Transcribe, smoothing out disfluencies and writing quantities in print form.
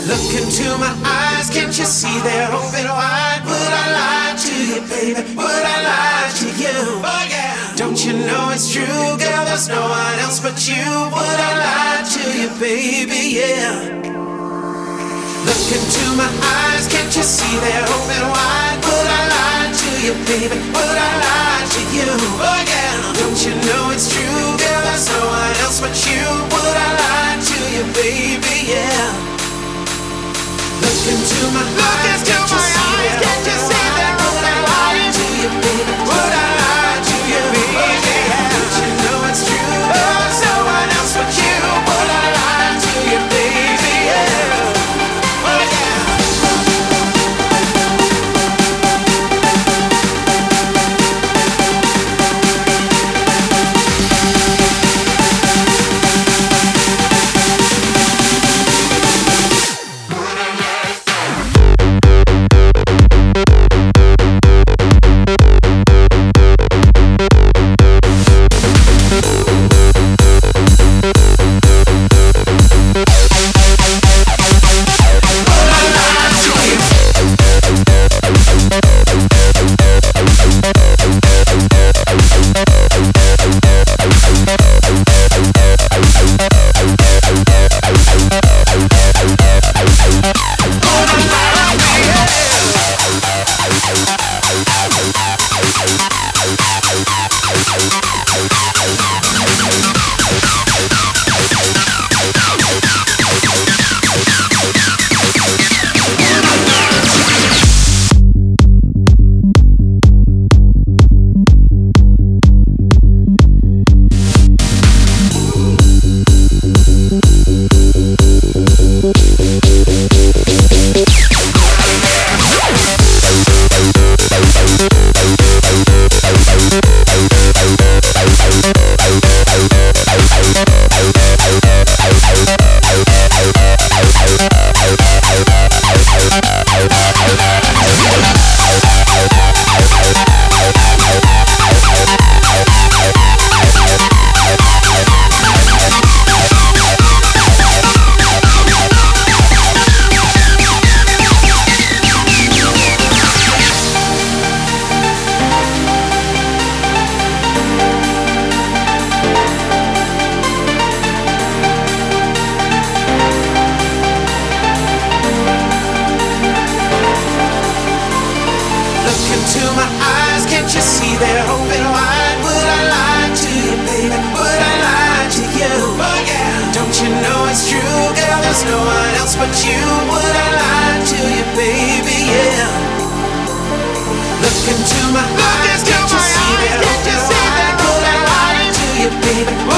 Look into my eyes, can't you see they're open wide? Would I lie to you, baby? Would I lie to you? Oh yeah. Don't you know it's true, girl? There's no one else but you. Would I lie to you, baby? Yeah. Look into my eyes, can't you see they're open wide? Would I lie to you, baby? Would I lie to you? Oh yeah. Don't you know it's true, girl? There's no one else but you. Would I lie to you, baby? Yeah. Look into my eyes, can't you see they're open wide? To you, baby. Would I lie to you, baby? Don't you know it's true? There's no one else but you. Would I lie to you, baby? Yeah. Oh yeah. Look into my eyes, can't you see they're open wide? Would I lie to you, baby?